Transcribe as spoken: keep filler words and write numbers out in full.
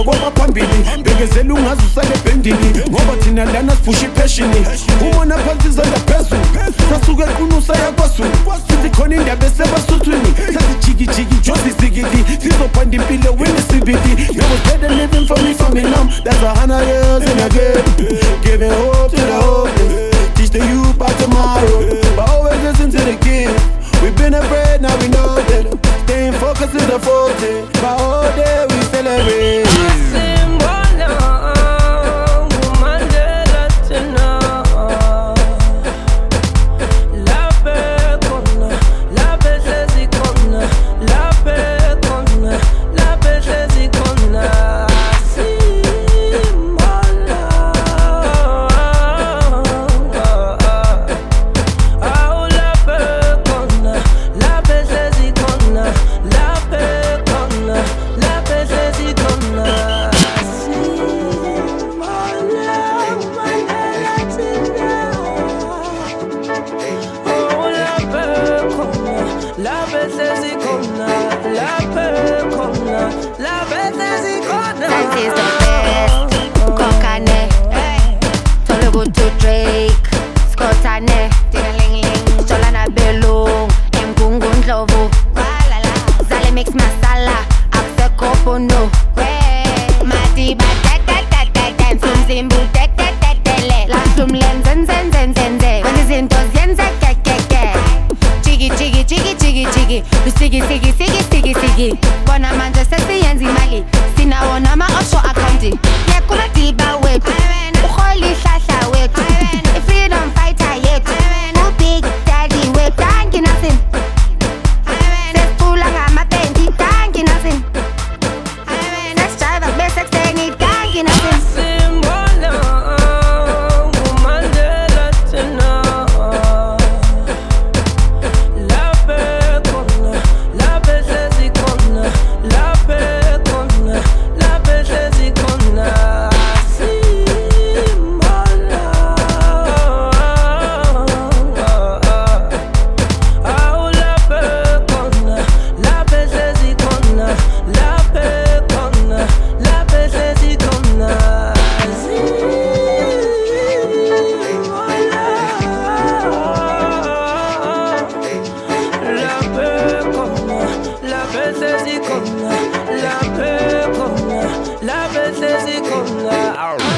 Hamba kwabaphambili bekezela ungazi usale bendini ngoba thina lana sipusha ipassion umona phansi zanda phezulu sasuke qunusa yakwasu sithi khona indaba esebasuthwini sathi jiki jiki jozi zigidi sizophanda impilo wena sibidi you was better living for me for me now that's a hundred years in again giving hope to the hopeless teach the youth about tomorrow but always listen to the kids we've been afraid now we know better staying focused is the forte but all day we celebrate Bona manje sesiyenza imali sinawona ama offshore account yakuma diba wethu ukholi hlahla wethu freedom fighter yethu u big daddy wethu thank you nothing sesicula ngamapendi thank you nothing let's drive up best extended thank you nothing La paix, c'est comme là.